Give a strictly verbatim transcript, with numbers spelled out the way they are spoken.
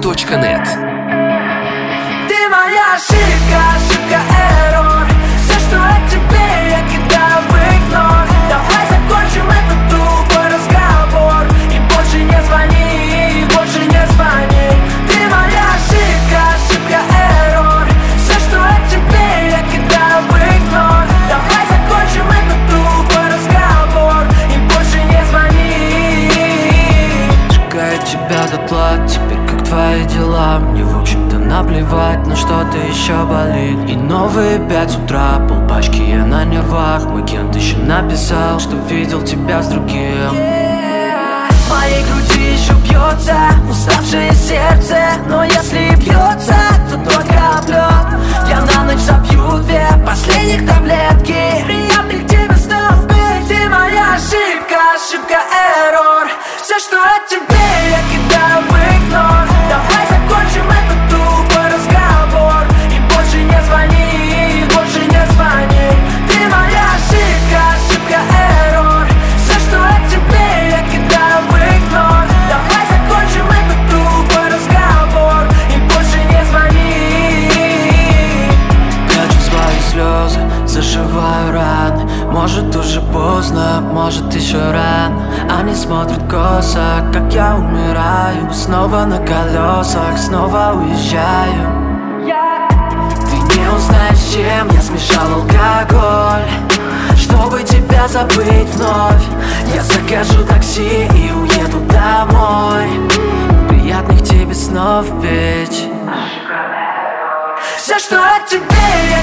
точка нет. Ты моя ошибка, ошибка, эррор. Все, что от тебе, я кидаю в игнор. Давай закончим этот тупой разговор и больше не звони, больше не звони. Ты моя ошибка, ошибка, эррор. Все, что от тебе, я кидаю в игнор. Давай закончим этот тупой разговор и больше не звони. Сжигаю тебя дотла, теперь как твои дела? Мне в общем-то наплевать, но что-то еще болит. И новые пять утра, полпачки я на нервах. Мой кент еще написал, что видел тебя с другим. В моей груди еще бьется уставшее сердце, но если и бьется, то только об лед. Я на ночь забью две последних таблетки. Приятных тебе снов быть. Ты моя ошибка, ошибка, эррор. Все, что от тебе, я кидаю в игнор. Давай закончим этот тупой разговор и больше не звони, больше не звони. Ты моя ошибка, ошибка, эррор. Все, что от тебе, я кидаю в игнор. Давай закончим этот тупой разговор и больше не звони. Прячу свои слезы, зашиваю раны. Может уже поздно, может еще рано. Они смотрят косо, как я умираю. Снова на колесах, снова уезжаю. Ты не узнаешь, с чем я смешал алкоголь, чтобы тебя забыть вновь. Я закажу такси и уеду домой. Приятных тебе снов, bitch. Все, что от тебе, я